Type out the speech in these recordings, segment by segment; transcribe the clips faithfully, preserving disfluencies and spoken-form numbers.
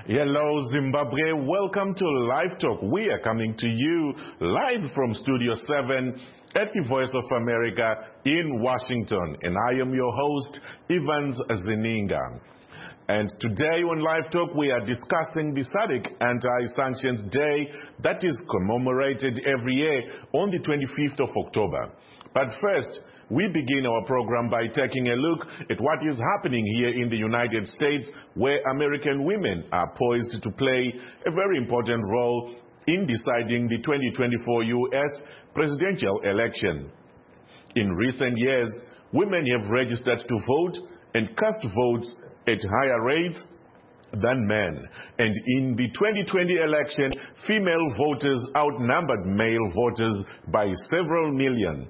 Hello Zimbabwe, welcome to Live Talk. We are coming to you live from Studio seven at the Voice of America in Washington. And I am your host, Evans Zininga. And today on Live Talk, we are discussing the S A D C Anti-Sanctions Day that is commemorated every year on the twenty-fifth of October. But first, we begin our program by taking a look at what is happening here in the United States, where American women are poised to play a very important role in deciding the twenty twenty-four U S presidential election. In recent years, women have registered to vote and cast votes at higher rates than men. And in the twenty twenty election, female voters outnumbered male voters by several million.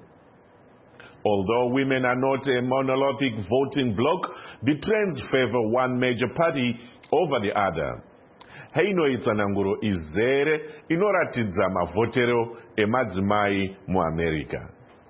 Although women are not a monolithic voting bloc, the trends favor one major party over the other. Heino itsananguro izere inoratidza mavhotero emadzimai muAmerica.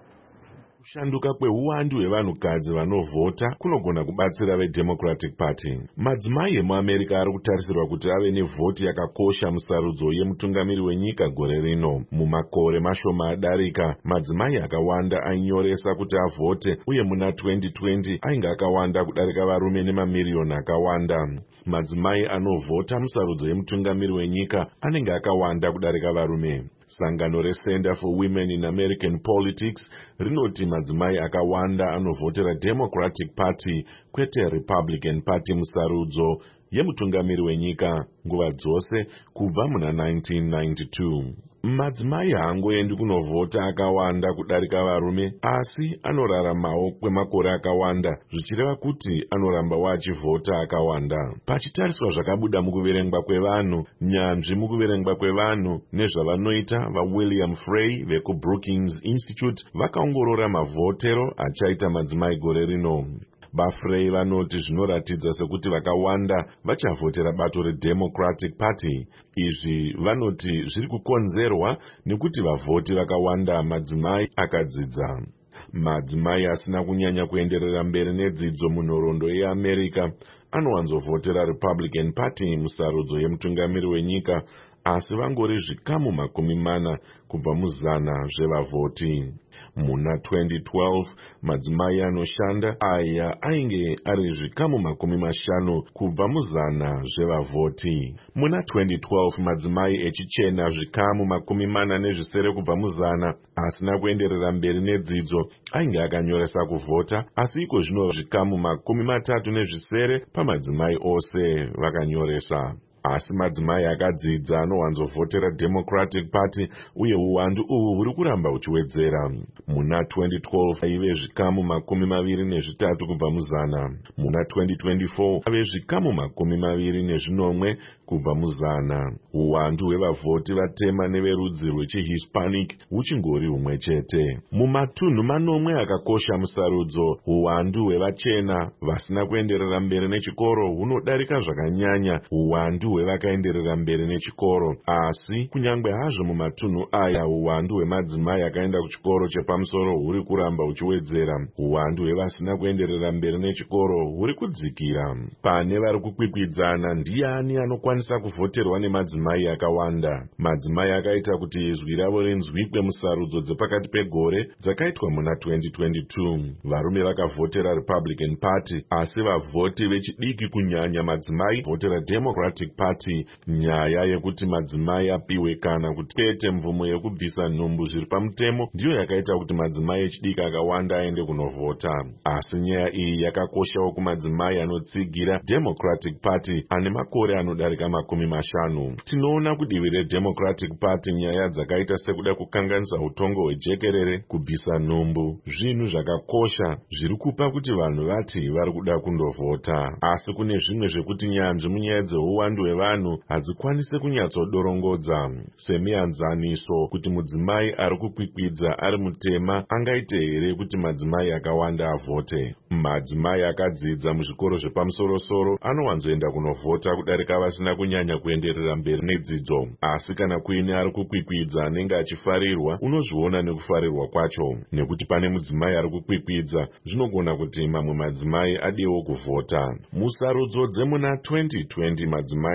Kushanduka kweuwandu hwevanhukadzi vanovhota kunogona kubatsira veDemocratic Party. Madzimai emuAmerica ari kutarisirwa kuti ave nevhoti yakakosha musarudzo yemutungamiri wenyika gore rino. Mumakore mashoma adarika, madzimai akawanda ainyoresa kuti avhote, uye muna twenty twenty ainge akawanda kudarika varume nemamiriyoni akawanda. Madzimai anovhota musarudzo yemutungamiri wenyika anenge akawanda kudarika varume. Sangano reCenter for Women in American Politics rinoti madzimai akawanda anovhotera Democratic Party kwete Republican Party musarudzo yemutungamiri wenyika nguva dzose kubva muna nineteen ninety-two. Madzimai haangoendi kunovhota akawanda kudarika varume, asi anoraramawo kwemakore akawanda, zvichireva kuti anoramba achivhota akawanda. Pachitariswa zvakabuda mukuverengwa kwevanhu, nyanzvi mukuverengwa kwevanhu nezvavanoita, vaWilliam Frey vekuBrookings Institute vakaongorora mavhotero achaita madzimai gore rino. VaFrey vanoti zvinoratidza sekuti vakawanda vachavhotera bato reDemocratic Party. Izvi vanoti zviri kukonzerwa nekuti vavhoti vakawanda madzimai akadzidza. Madzimai asina kunyanya kuenderera mberi nedzidzo munhoroondo yeAmerica anowanzovhotera Republican Party musarudzo yemutungamiri wenyika, asi vangori zvikamu makumi mana kubva muzana zvevavhoti. Muna twenty twelve, madzimai anoshanda aya ainge ari zvikamu makumi mashanu kubva muzana zvevavhoti. Muna twenty twelve, madzimai echichena zvikamu makumi mana nezvisere kubva muzana asina kuenderera mberi nedzidzo ainge akanyoresa kuvhota, asi iko zvino zvikamu makumi matatu nezvisere pamadzimai ose vakanyoresa. Asi madzimai akadzidza anowanzovhotera Democratic Party, uye uwandu uhu huri kuramba huchiwedzera. Muna twenty twelve aive zvikamu makumi maviri nezvitatu kubva muzana. Muna twenty twenty-four ave zvikamu makumi maviri nezvinomwe kubva muzana. Uwandu hwevavhoti vatema neverudzi rwechiHispanic huchingori humwe chete. Mumatunhu manomwe akakosha musarudzo, uwandu hwevachena vasina kuenderera mberi nechikoro hunodarika zvakanyanya uwandu hwevakaenderera mberi nechikoro. Asi kunyangwe hazvo mumatunhu aya uwandu hwemadzimai akaenda kuchikoro chepamusoro huri kuramba huchiwedzera, uwandu hwevasina kuenderera mberi nechikoro huri kudzikira. Pane vari kukwikwidzana ndiani anokwanisa kuvhoterwa nemadzimai akawanda. Madzimai akaita kuti izwi ravo rinzwikwe musarudzo dzepakati pegore dzakaitwa muna twenty twenty-two. Varume vakavhotera Republican Party, asi vavhoti vechidiki kunyanya madzimai vhotera Democratic Party. Nyaya yekuti madzimai apiwe kana kuti kwete mvumo yekubvisa nhumbu zviri pamutemo ndiyo yakaita kuti madzimai echidiki akawanda aende kunovhota. Asi nyaya iyi yakakoshawo kumadzimai anotsigira Democratic Party ane makore anodarika makumi mashanu. Tinoona kudivi reDemocratic Party nyaya dzakaita sekuda kukanganisa utongo hwejekerere, kubvisa nhumbu, zvinhu zvakakosha zviri kupa kuti vanhu vati vari kuda kundovhota. Asi kune zvimwe zvekuti nyanzvi munyaya dzeuwandu hwevanhu hadzikwanise kunyatsodorongodza, semianzaniso kuti mudzimai ari kukwikwidza ari mutema angaite here kuti madzimai akawanda avhote. Madzimai akadzidza muzvikoro zvepamusoro-soro anowanzoenda kunovhota kudarika vasina kunyanya kuenderera mberi nedzidzo. Asi kana kuine ari kukwikwidza anenge achifarirwa, unozviona nekufarirwa kwacho. Nekuti pane mudzimai ari kukwikwidza, zvinogona kuti mamwe madzimai adiwo kuvhota. Musarudzo dzemuna twenty twenty madzimai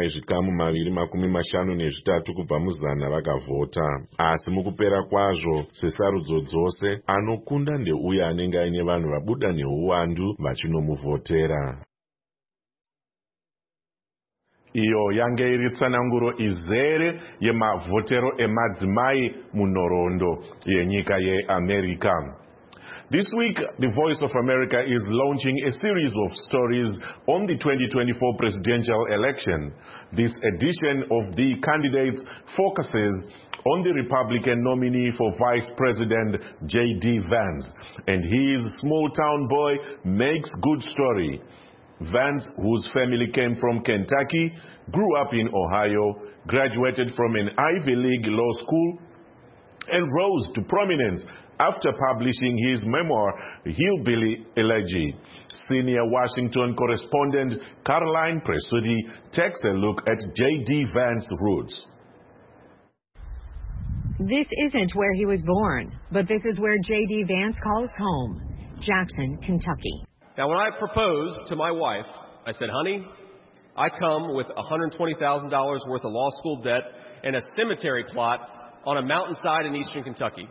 nezvikamu maviri makumi mashanu nezvitatu kubva muzana vakavhota. Asi mukupera kwazvo, sesarudzo dzose, anokunda ndeuyo anenge aine vanhu vabuda neuwandu vachinomuvhotera. Iyo yange iri tsananguro izere yemavhotero emadzimai munhoroondo yenyika yeAmerica. This week, the Voice of America is launching a series of stories on the twenty twenty-four presidential election. This edition of the candidates focuses on the Republican nominee for Vice President J D Vance, and his small-town boy makes good story. Vance, whose family came from Kentucky, grew up in Ohio, graduated from an Ivy League law school, and rose to prominence after publishing his memoir, Hillbilly Elegy. Senior Washington correspondent Caroline Presutti takes a look at J D Vance's roots. This isn't where he was born, but this is where J D Vance calls home, Jackson, Kentucky. Now, when I proposed to my wife, I said, honey, I come with one hundred twenty thousand dollars worth of law school debt and a cemetery plot on a mountainside in eastern Kentucky.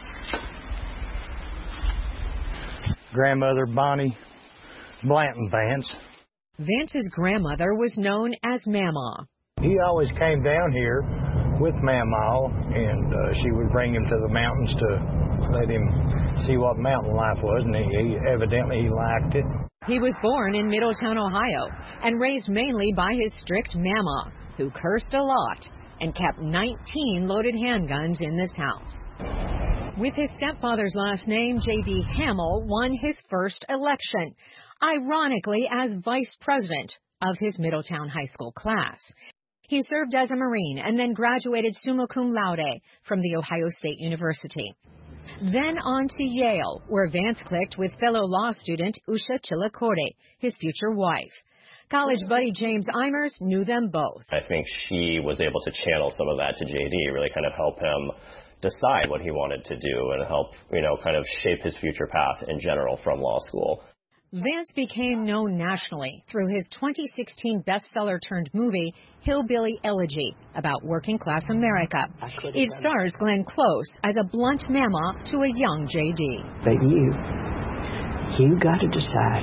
Grandmother Bonnie Blanton Vance. Vance's grandmother was known as Mama. He always came down here with Mama, and uh, she would bring him to the mountains to let him see what mountain life was, and he, he evidently he liked it. He was born in Middletown, Ohio, and raised mainly by his strict Mama, who cursed a lot and kept nineteen loaded handguns in this house. With his stepfather's last name, J D Hamill won his first election, ironically as vice president of his Middletown high school class. He served as a Marine and then graduated summa cum laude from The Ohio State University. Then on to Yale, where Vance clicked with fellow law student Usha Chillicothe, his future wife. College buddy James Eimers knew them both. I think she was able to channel some of that to J D, really kind of help him decide what he wanted to do and help, you know, kind of shape his future path in general from law school. Vance became known nationally through his twenty sixteen bestseller-turned movie, Hillbilly Elegy, about working-class America. It stars Glenn Close as a blunt mama to a young J D. But you, you got to decide.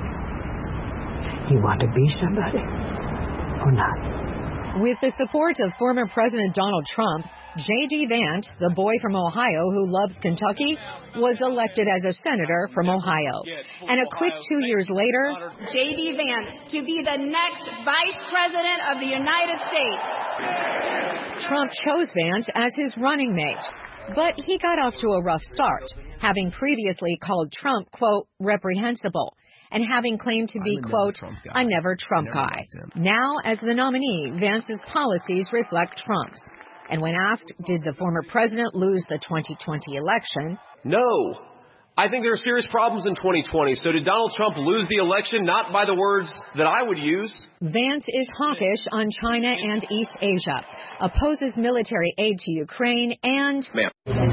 You want to be somebody or not? With the support of former President Donald Trump, J D Vance, the boy from Ohio who loves Kentucky, was elected as a senator from Ohio. And a quick two years later, J D Vance to be the next vice president of the United States. Trump chose Vance as his running mate. But he got off to a rough start, having previously called Trump, quote, reprehensible, and having claimed to be, quote, a never Trump guy. Now, as the nominee, Vance's policies reflect Trump's. And when asked, did the former president lose the twenty twenty election? No. I think there are serious problems in twenty twenty. So did Donald Trump lose the election? Not by the words that I would use. Vance is hawkish on China and East Asia, opposes military aid to Ukraine, and... Ma'am.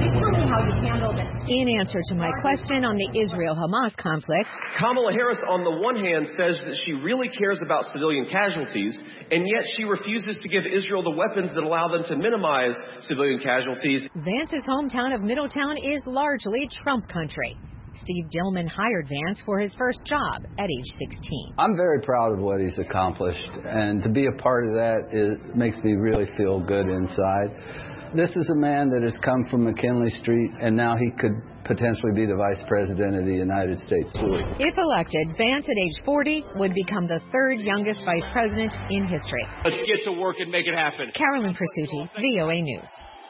In answer to my question on the Israel-Hamas conflict... Kamala Harris, on the one hand, says that she really cares about civilian casualties, and yet she refuses to give Israel the weapons that allow them to minimize civilian casualties. Vance's hometown of Middletown is largely Trump country. Steve Dillman hired Vance for his first job at age sixteen. I'm very proud of what he's accomplished, and to be a part of that it makes me really feel good inside. This is a man that has come from McKinley Street, and now he could potentially be the vice president of the United States. If elected, Vance at age forty would become the third youngest vice president in history. Let's get to work and make it happen. Carolyn Presutti, V O A News.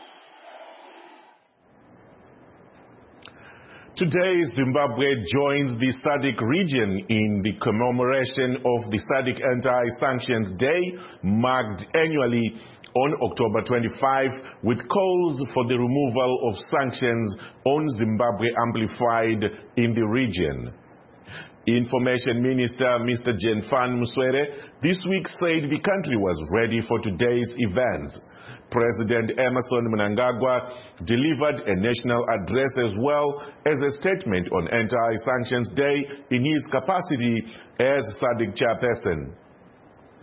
Today, Zimbabwe joins the SADC region in the commemoration of the SADC Anti-Sanctions Day, marked annually on October twenty-fifth, with calls for the removal of sanctions on Zimbabwe amplified in the region. Information Minister Mister Jenfan Muswere this week said the country was ready for today's events. President Emerson Mnangagwa delivered a national address as well as a statement on Anti-Sanctions Day in his capacity as SADC chairperson.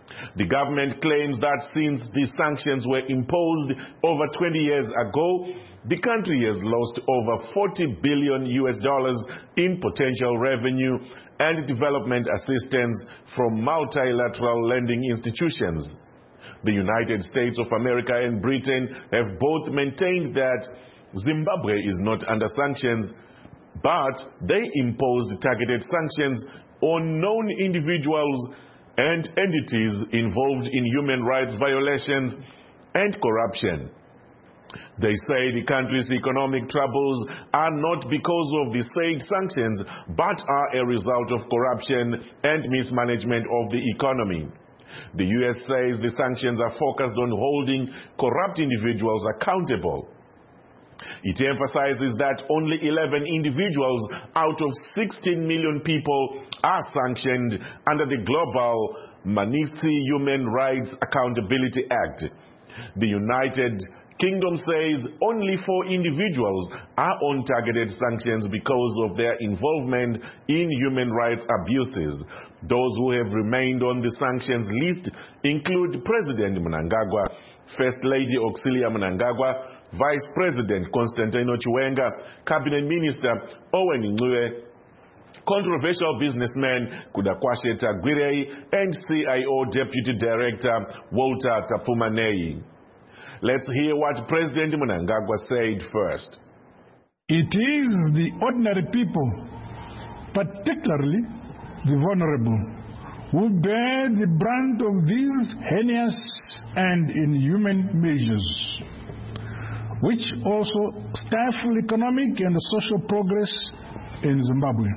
The government claims that since the sanctions were imposed over twenty years ago, the country has lost over forty billion U S dollars in potential revenue and development assistance from multilateral lending institutions. The United States of America and Britain have both maintained that Zimbabwe is not under sanctions, but they imposed targeted sanctions on known individuals and entities involved in human rights violations and corruption. They say the country's economic troubles are not because of the said sanctions, but are a result of corruption and mismanagement of the economy. The U S says the sanctions are focused on holding corrupt individuals accountable. It emphasizes that only eleven individuals out of sixteen million people are sanctioned under the Global Magnitsky Human Rights Accountability Act. The United Kingdom says only four individuals are on targeted sanctions because of their involvement in human rights abuses. Those who have remained on the sanctions list include President Mnangagwa, First Lady Auxilia Mnangagwa, Vice President Constantino Chiwenga, Cabinet Minister Owen Ncube, controversial businessman Kudakwashe Tagwirei, and C I O Deputy Director Walter Tafumanei. Let's hear what President Mnangagwa said first. It is the ordinary people, particularly the vulnerable, who bear the brunt of these heinous and inhuman measures, which also stifle economic and social progress in Zimbabwe.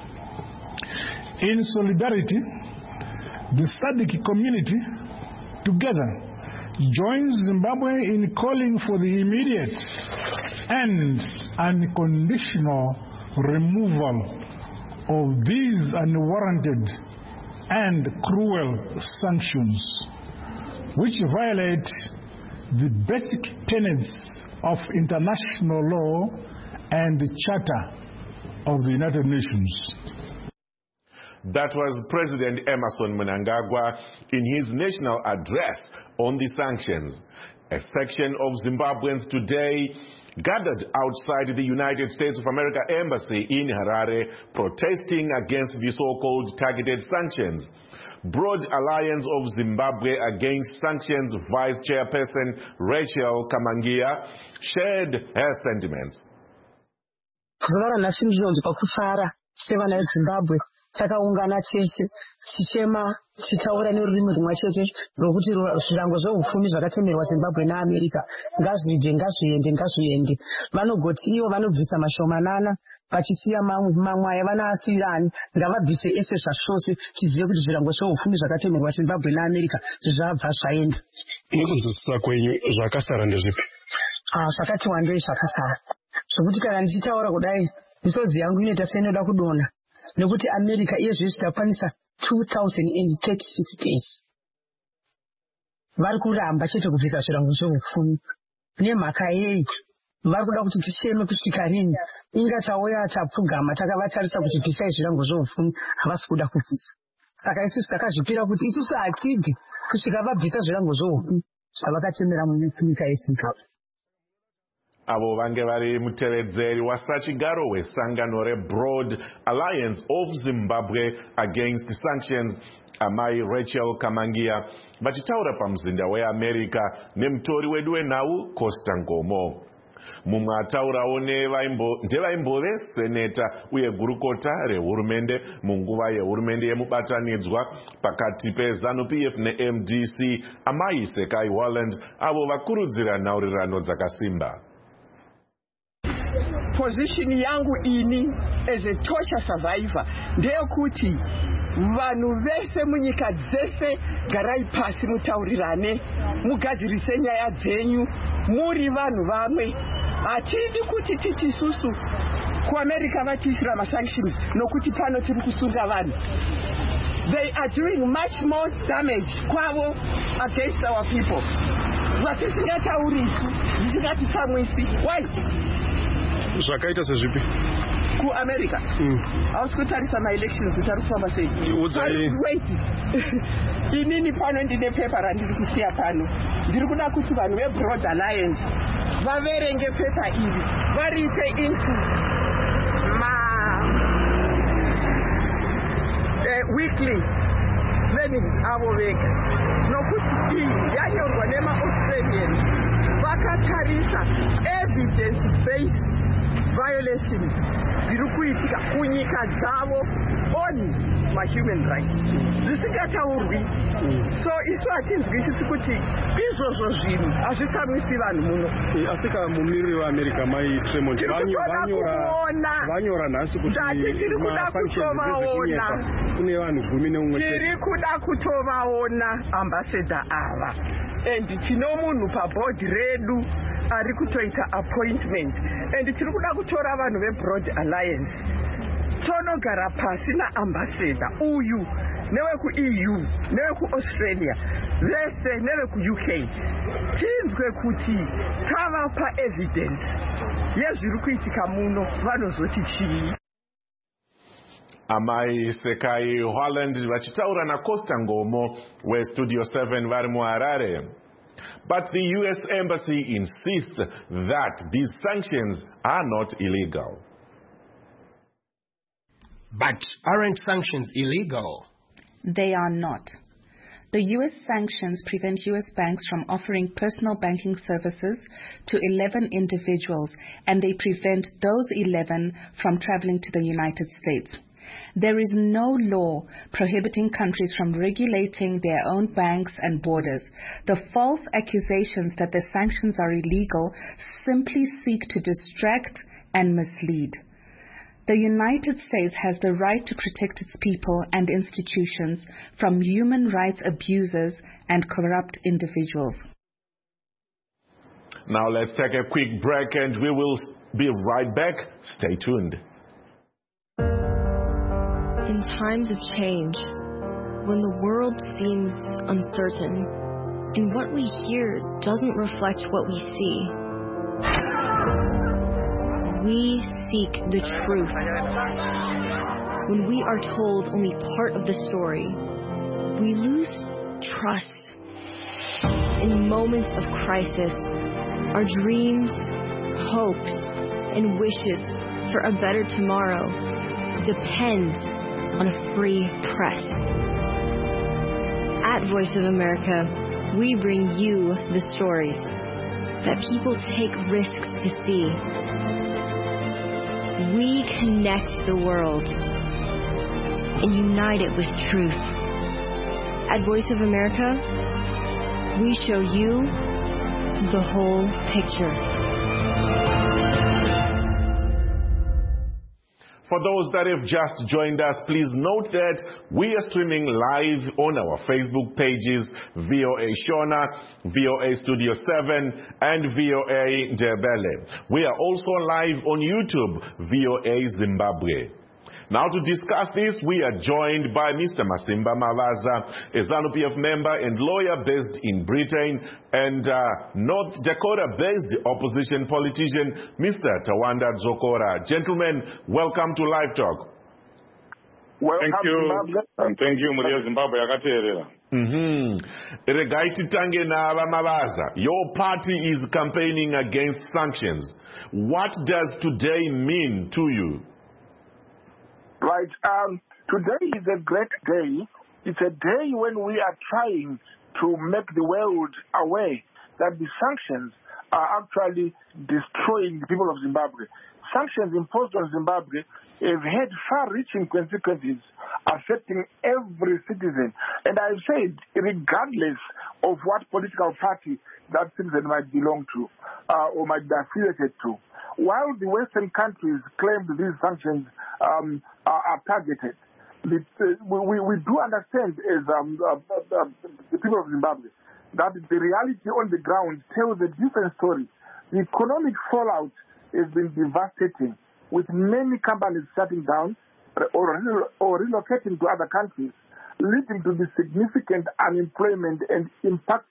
In solidarity, the S A D C community together joins Zimbabwe in calling for the immediate and unconditional removal of these unwarranted and cruel sanctions, which violate the basic tenets of international law and the Charter of the United Nations. That was President Emmerson Mnangagwa in his national address on the sanctions. A section of Zimbabweans today gathered outside the United States of America Embassy in Harare protesting against the so-called targeted sanctions. Broad Alliance of Zimbabwe Against Sanctions Vice Chairperson Rachel Kamangia shared her sentiments. Takaungana chese chichema chitaura nerurimi rumwe chete rokuti zvirango zveupfumi zvakatemerwa Zimbabwe naAmerica ngazvibve ngazviende ngazviende. Vanogoti ivo vanobvisa mashomanana vachisiya mamwe aya vanaasirani ngavabvise ese zvashose tizive kuti zvirango zveupfumi zvakatemerwa Zimbabwe naAmerica zvabva zvaenda. Mukunzwisisa kwenyu zvakasara ndezvipi? Ah, zvakati wandei zvakasara zvokuti kana ndichitaura kudai misodzi yangu inoita seinoda kudonha. Nekuti America iyezvizvi takwanisa two thousand thirty-six days. Vari kuramba chete kubvisa zvirango zveupfumi. Nemhaka yei vari kuda kuti ticheme kusvika rini? Inga tauya tapfugama takavatarisa kuti bvisai zvirango zveupfumi havasi kuda kubvisa. Saka isusu takazvipira kuti isusu hatibvi kusvika vabvisa zvirango zveupfumi zvavakatemera munyika yeZimbabwe. Avo vange vari mutevedzeri wasachigaro wesangano reBroad Alliance of Zimbabwe Against Sanctions amai Rachel Kamangia vachitaura pamuzinda weAmerica nemutori wedu wenhau Costa Ngomo. Mumwe ataurawo ndevaimbove seneta uye gurukota rehurumende munguva yehurumende yemubatanidzwa pakati peZANU-P F neM D C amai Sekai Holland avo vakurudzira nhaurirano dzakasimba. Position yangu ini as a torture survivor ndeyekuti vanhu vese munyika dzese garai pasi mutaurirane mugadzirise nyaya dzenyu muri vanhu vamwe. Hatidi kuti titi isusu kuAmerica vatiisira masanctions nokuti pano tiri kusunga vanhu. They are doing much more damage kwavo against our people. Vatisingataurisi zvisingatitsamwisi. Why? Zvakaita sezvipi? Ku-America. Hausi kutarisa ma-elections kuti ari kufamba sei. Wait. Inini pano ndine pepa randiri kusiya pano. Ndiri kuda kuti vanhu veBroad Alliance vaverenge pepa iri. Varipe into ma uh, weekly learnings avo vega. Nokuti yanyorwa nema-Australians vakatarisa evidence-based violations ziri kuitika kunyika dzavo on ma-human rights zvisingataurwi. So isu hatinzwisisi kuti izvozvo zvinhu hazvitsamwisi vanhu muno. Asika mumiriri weAmerica mai Tremont vanyora nhasi kuti tiri kuda kutovaona kune vanhu gumi neumwe tiri kuda kutovaona ambassador ava, and tino munhu pabhodhi redu ari kutoita appointment, and tiri kuda kutora vanhu veBroad Alliance tonogara pasi naambassador uyu neweku-E U neweku-Australia vese neveku-U K tinzwe kuti tavapa evidence yezviri kuitika muno vanozoti chii. Amai Sekai Holland vachitaura na Costa Ngomo weStudio seven vari muHarare. But the U S Embassy insists that these sanctions are not illegal. But aren't sanctions illegal? They are not. The U S sanctions prevent U S banks from offering personal banking services to eleven individuals, and they prevent those eleven from traveling to the United States. There is no law prohibiting countries from regulating their own banks and borders. The false accusations that the sanctions are illegal simply seek to distract and mislead. The United States has the right to protect its people and institutions from human rights abusers and corrupt individuals. Now let's take a quick break and we will be right back. Stay tuned. In times of change, when the world seems uncertain and what we hear doesn't reflect what we see, we seek the truth. When we are told only part of the story, we lose trust. In moments of crisis, our dreams, hopes, and wishes for a better tomorrow depend on a free press. At Voice of America, we bring you the stories that people take risks to see. We connect the world and unite it with truth. At Voice of America, we show you the whole picture. For those that have just joined us, please note that we are streaming live on our Facebook pages, V O A Shona, V O A Studio seven, and V O A Ndebele. We are also live on YouTube, V O A Zimbabwe. Now to discuss this, we are joined by Mister Masimba Mavaza, a ZANU P F member and lawyer based in Britain, and uh, North Dakota-based opposition politician, Mister Tawanda Dzokora. Gentlemen, welcome to Live Talk. Welcome, thank you, Zimbabwe. And thank you, Maria Zimbabwe. Mm-hmm. Regaiti Tange na Mavaza, your party is campaigning against sanctions. What does today mean to you? Right. Um, today is a great day. It's a day when we are trying to make the world aware that the sanctions are actually destroying the people of Zimbabwe. Sanctions imposed on Zimbabwe have had far-reaching consequences affecting every citizen. And I've said, regardless of what political party that citizen might belong to uh, or might be affiliated to. While the Western countries claim that these sanctions um, are, are targeted, the, uh, we, we do understand as um, uh, uh, the people of Zimbabwe that the reality on the ground tells a different story. The economic fallout has been devastating, with many companies shutting down or, or relocating to other countries, leading to the significant unemployment and impacting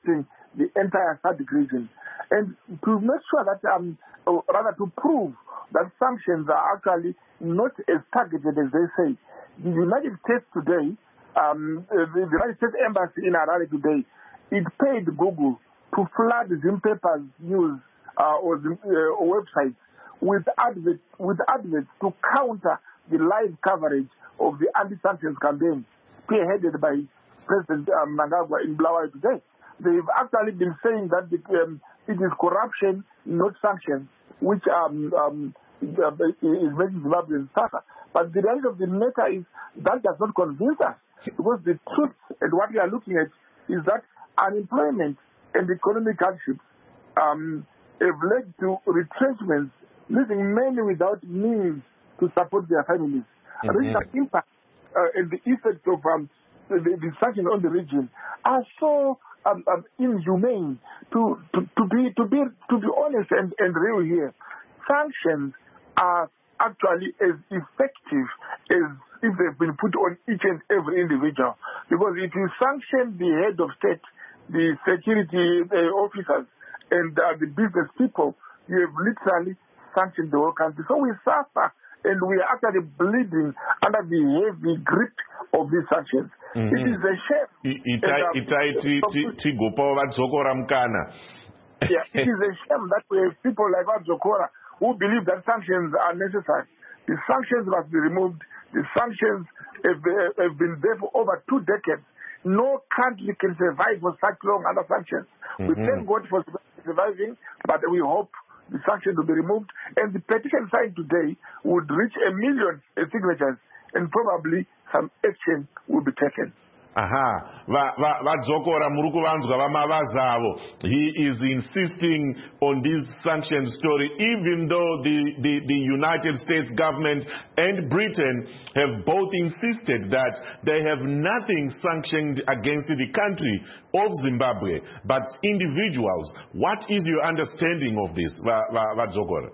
the entire SADC region. And to make sure that, um, or rather to prove that sanctions are actually not as targeted as they say, the United States today, um, the United States Embassy in Harare today, it paid Google to flood Zimpaper's news uh, or, the, uh, or websites with adverts, with adverts to counter the live coverage of the anti-sanctions campaign spearheaded by President um, Mnangagwa in Bulawayo today. They've actually been saying that the, um, it is corruption, not sanctions, which um, um, is making Zimbabweans suffer. But the reality of the matter is that does not convince us, because the truth and what we are looking at is that unemployment and economic hardships um, have led to retrenchments, leaving many without means to support their families. Mm-hmm. And the impact uh, and the effects of um, the, the sanctions on the region are so um, um, inhumane. To, to, to be to be to be honest and, and real here, sanctions are actually as effective as if they've been put on each and every individual. Because if you sanction the head of state, the security the officers, and uh, the business people, you have literally sanctioned the whole country. So we suffer, and we are actually bleeding under the heavy grip of these sanctions. Mm-hmm. It is a shame. Yeah, it is a shame that we have people like Wadzokora who believe that sanctions are necessary. The sanctions must be removed. The sanctions have, have been there for over two decades. No country can survive for such long under sanctions. Mm-hmm. We thank God for surviving, but we hope the sanctions will be removed. And the petition signed today would reach a million signatures, and probably some action will be taken. Aha, Vadzokora Murukuvanzwa Vamavazavo. He is insisting on this sanction story, even though the, the, the United States government and Britain have both insisted that they have nothing sanctioned against the country of Zimbabwe, but individuals. What is your understanding of this, Vadzokora?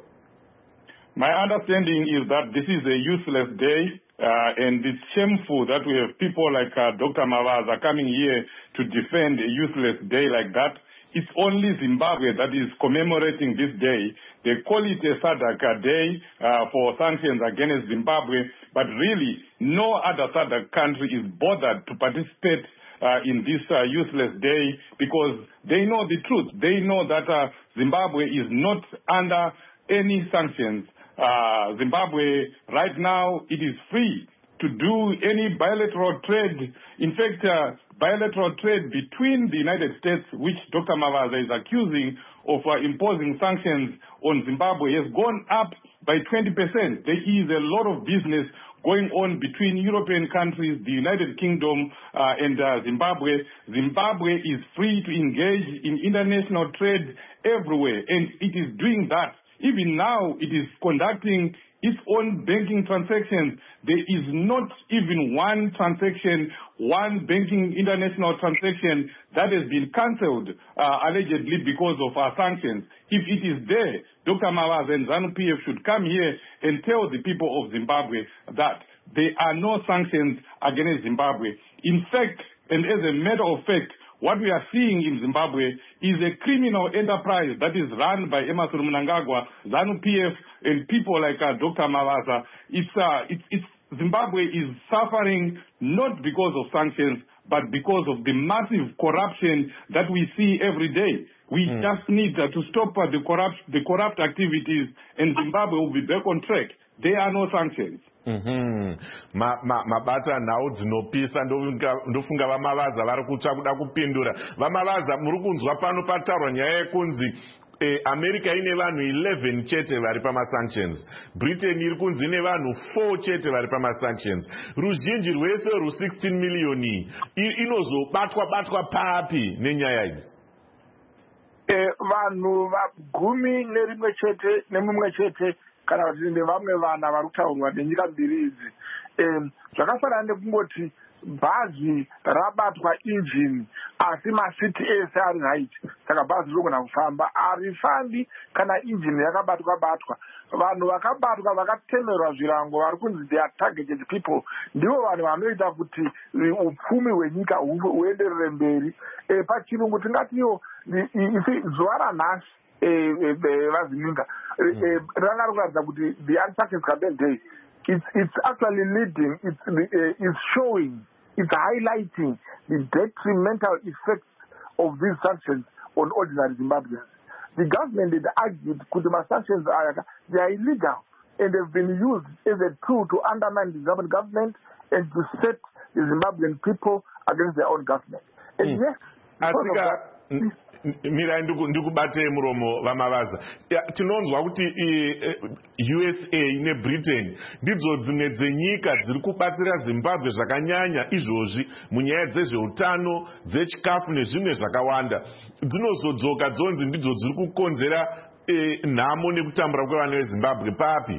My understanding is that this is a useless day. Uh, and it's shameful that we have people like uh, Doctor Mavaza coming here to defend a useless day like that. It's only Zimbabwe that is commemorating this day. They call it a SADC day uh, for sanctions against Zimbabwe, but really no other SADC country is bothered to participate uh, in this uh, useless day, because they know the truth. They know that uh, Zimbabwe is not under any sanctions. Uh, Zimbabwe, right now, it is free to do any bilateral trade. In fact, uh, bilateral trade between the United States, which Doctor Mavaza is accusing of uh, imposing sanctions on Zimbabwe, has gone up by twenty percent. There is a lot of business going on between European countries, the United Kingdom, uh, and uh, Zimbabwe. Zimbabwe is free to engage in international trade everywhere, and it is doing that. Even now, it is conducting its own banking transactions. There is not even one transaction, one banking international transaction that has been cancelled, uh, allegedly because of our sanctions. If it is there, Doctor Mavaza and ZANU-P F should come here and tell the people of Zimbabwe that there are no sanctions against Zimbabwe. In fact, and as a matter of fact, what we are seeing in Zimbabwe is a criminal enterprise that is run by Emmerson Mnangagwa, ZANU-P F, and people like uh, Doctor Mavaza. It's, uh, it's, it's, Zimbabwe is suffering not because of sanctions, but because of the massive corruption that we see every day. We mm. just need uh, to stop uh, the, corrupt, the corrupt activities, and Zimbabwe will be back on track. There are no sanctions. Mm-hmm. Mabata now dzinopisa ndofunga Vamavaza vari kutsva kuda kupindura. Vamavaza muri kunzwa pano patarwa nyaya yekunzi eh, America ine vanhu eleven chete vari pamasanctions, Britain iri kunzi ine vanhu four chete vari pamasanctions. Ruzhinji rwese ru sixteen million inozobatwa batwa papi nenyaya idzi? Eh, vanhu vagumi nerimwe chete nemumwe chete kana kuti nevamwe vana vari kutaurwa nenyika mbiri idzi. Zvakafanana nekungoti bhazi rabatwa injini asi masiti ese ari right. saka bhazi rinogona kufamba. Harifambi kana injini yakabatwa batwa. Vanhu vakabatwa vakatemerwa zvirango vari kunzi they are targeted people ndivo vanhu vanoita kuti upfumi hwenyika huenderere mberi. Pachirungu tingatiwo zuva ranhasi vazininga ranga rikuratidza kuti the Anti-Sanctions Campaign Day, it's, it's actually leading, it's, uh, it's showing, it's highlighting the detrimental effects of these sanctions on ordinary Zimbabweans. The government had argued that the sanctions are, they are illegal and they've been used as a tool to undermine the Zimbabwean government and to set the Zimbabwean people against their own government. And mm. yes, because of that, Mira ndikubate muromo vamavaza. Tinonzwa kuti U S A neBritain ndidzo dzimwe dzenyika dziri kubatsira Zimbabwe zvakanyanya izvozvi munyaya dzezveutano, dzechikafu nezvimwe zvakawanda. Dzinozodzoka dzonzi ndidzo dziri kukonzera nhamo nekutambura kwevana veZimbabwe papi?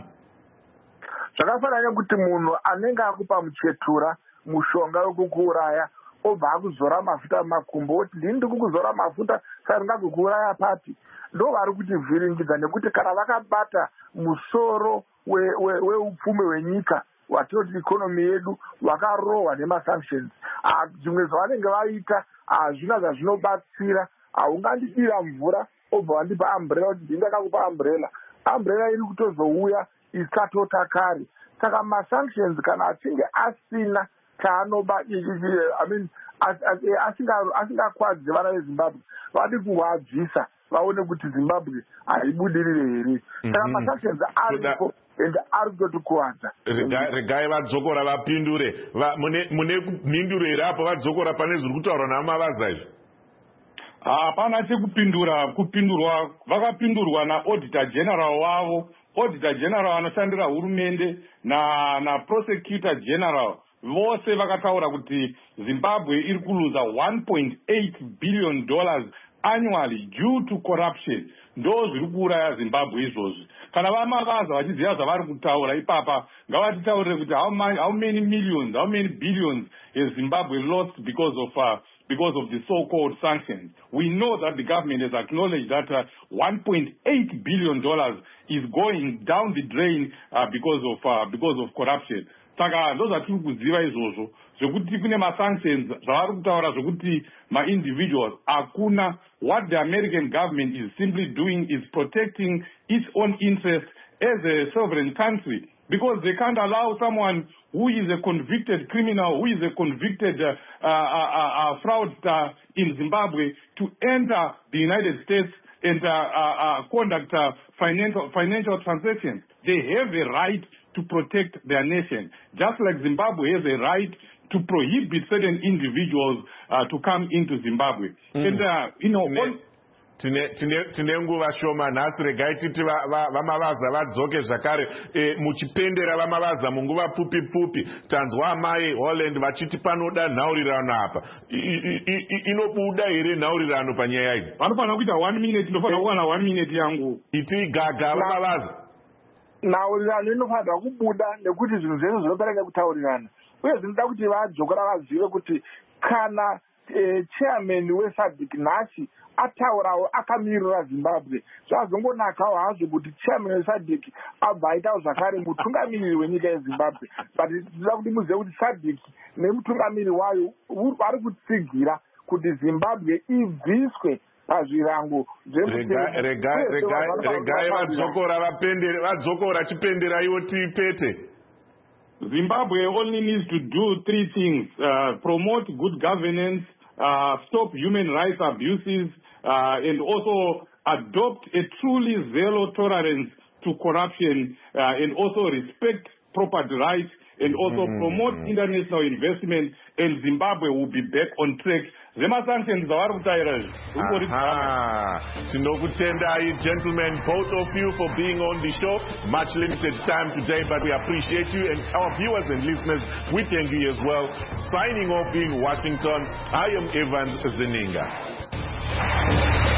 Zvakafanana kuti munhu anenge akupa muchetura mushonga wekukuuraya obva akuzora mafuta mumakumbo oti ndini ndiri kukuzora mafuta saka ndingakukuuraya papi. Ndo vari kutivhiringidza nekuti kana vakabata musoro weupfumi hwenyika watinoti ikonomi yedu wakarohwa nemasanctions, zvimwe zvavanenge vaita hazvina zvazvinobatsira. Haungandidira mvura obva wandipa umbrella kuti ndingakakupa umbrella, umbrella iri kutozouya ikatota kare. Saka masanctions kana achinge asina chaanoba I mean asingakwadzi vana veZimbabwe vadi kuwabvisa vaone kuti Zimbabwe haibudirire here. Saka masanctions aripo and ari kutotikuwadza. Regai vadzokora vapindure mune mhinduro here apo vadzokora pane zviri kutaurwa namavaza izvi. Hapana chekupindura, kupindurwa vakapindurwa naauditor general wavo. Auditor general anoshandira hurumende na na prosecutor general vose vakataura kuti Zimbabwe iri kuluza one point eight billion dollars annually due to corruption. Ndo zviri kuuraya Zimbabwe izvozvi. Kana vamavaza vachiziva zvavari kutaura ipapa ngavatitaurire kuti how many, how many millions, how many billions has Zimbabwe lost because of uh, because of the so-called sanctions. We know that the government has acknowledged that uh, one point eight billion dollars is going down the drain uh, because of uh, because of corruption. Saka ndo zvatiri kuziva izvozvo zvokuti kune masanctions zvavari kutaura zvokuti ma-individuals hakuna. What the American government is simply doing is protecting its own interest as a sovereign country, because they can't allow someone who is a convicted criminal, who is a convicted uh, uh, uh, uh, fraudster in Zimbabwe to enter the United States and uh, uh, uh, conduct uh, financial, financial transactions. They have a right to protect their nation, just like Zimbabwe has a right to prohibit certain individuals uh, to come into Zimbabwe. Mm. And, uh, you know, all, tine nguva shoma nhasi regai titi vamavaza vadzoke zvakare muchipendera vamavaza munguva pfupi pfupi. Tanzwa amai Holland vachiti panoda nhaurirano apa. Inobuda here nhaurirano panyaya idzi? Vanofanira kuita one minute, ndofanira kuwana one minute yangu. Iti gaga vamavaza. Nhaurirano inofanirwa kubuda nekuti zvinhu zvese zvinobereka kutaurirana. Uye zvinoda kuti vadzokera vazive kuti kana chairman weSADC nhasi ataurawo akamirira Zimbabwe, zvazongonakawo hazvo kuti chairman weSADC abva aitawo zvakare mutungamiriri wenyika yeZimbabwe. But tinoda kuti muzive kuti SADC nemutungamiriri wayo vari kutsigira kuti Zimbabwe ibviswe pazvirango regai vadzokora vapendere vadzokora chipendera iwo tipete. Zimbabwe only needs to do three things: uh, promote good governance, uh, stop human rights abuses, uh, and also adopt a truly zero tolerance to corruption, uh, and also respect property rights, and also mm. promote international investment, and Zimbabwe will be back on track. Zema-sanctions zavari kutaira izvi. Tinokutendai gentlemen, both of you, for being on the show. Much limited time today, but we appreciate you, and our viewers and listeners, we thank you as well. Signing off in Washington, I am Evan Zininga.